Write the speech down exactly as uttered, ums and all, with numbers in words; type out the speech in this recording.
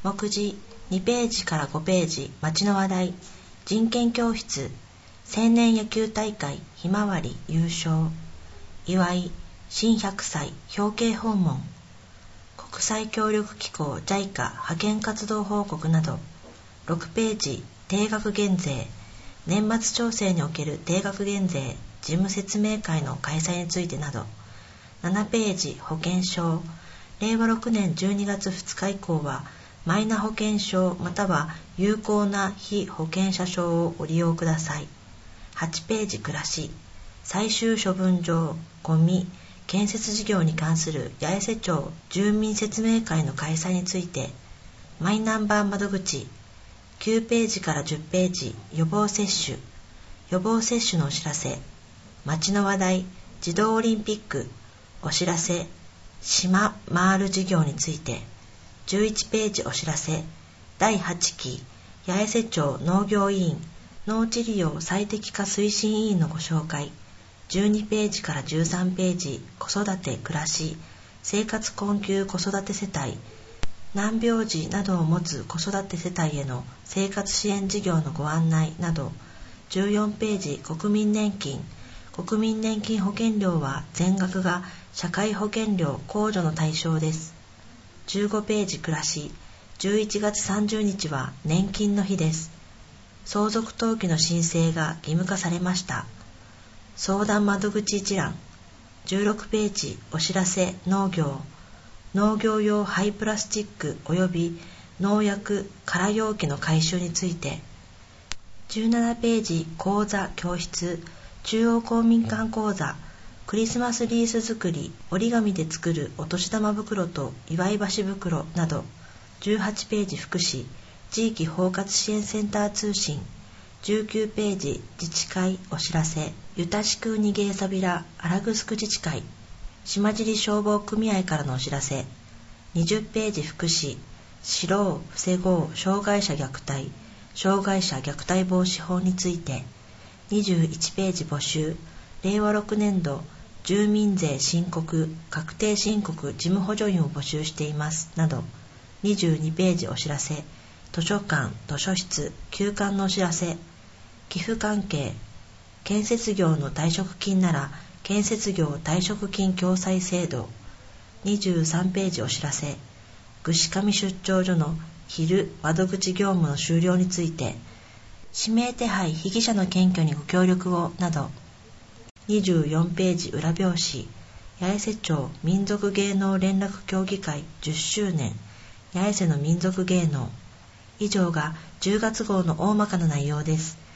目次にページからごページ、町の話題、人権教室、青年野球大会ひまわり優勝、祝い新ひゃくさい表敬訪問、国際協力機構 ジャイカ 派遣活動報告など、ろくページ定額減税、年末調整における定額減税事務説明会の開催についてなど、ななページ保険証、れいわろくねんじゅうにがつふつか以降はマイナ保険証または有効な被保険者証をご利用ください。はちページ暮らし、最終処分場、ゴミ、建設事業に関する八重瀬町住民説明会の開催について、マイナンバー窓口、きゅうページからじゅっページ予防接種、予防接種のお知らせ、町の話題、児童オリンピック、お知らせ、島回る事業について、じゅういちページお知らせ、だいはちき八重瀬町農業委員農地利用最適化推進委員のご紹介、じゅうにページからじゅうさんページ子育て暮らし生活困窮子育て世帯、難病児などを持つ子育て世帯への生活支援事業のご案内など、じゅうよんページ国民年金、国民年金保険料は全額が社会保険料控除の対象です。じゅうごページ暮らし、じゅういちがつさんじゅうにちは年金の日です。相続登記の申請が義務化されました。相談窓口一覧、じゅうろくページお知らせ農業、農業用廃プラスチック及び農薬空容器の回収について、じゅうななページ講座教室、中央公民館講座、クリスマスリース作り、折り紙で作るお年玉袋と祝い箸袋など、じゅうはちページ福祉、地域包括支援センター通信、じゅうきゅうページ自治会お知らせ、ゆたしくにげえさびら荒城自治会、島尻消防組合からのお知らせ、にじゅうページ福祉、知ろう防ごう障害者虐待、障害者虐待防止法について、にじゅういちページ募集、れいわろくねんど住民税申告確定申告事務補助員を募集していますなど、にじゅうにページお知らせ、図書館図書室休館のお知らせ、寄付関係、建設業の退職金なら建設業退職金共済制度、にじゅうさんページお知らせ、串上出張所の昼窓口業務の終了について、指名手配被疑者の検挙にご協力をなど、にじゅうよんページ裏表紙、八重瀬町民族芸能連絡協議会じゅっしゅうねん、八重瀬の民族芸能。以上がじゅうがつ号の大まかな内容です。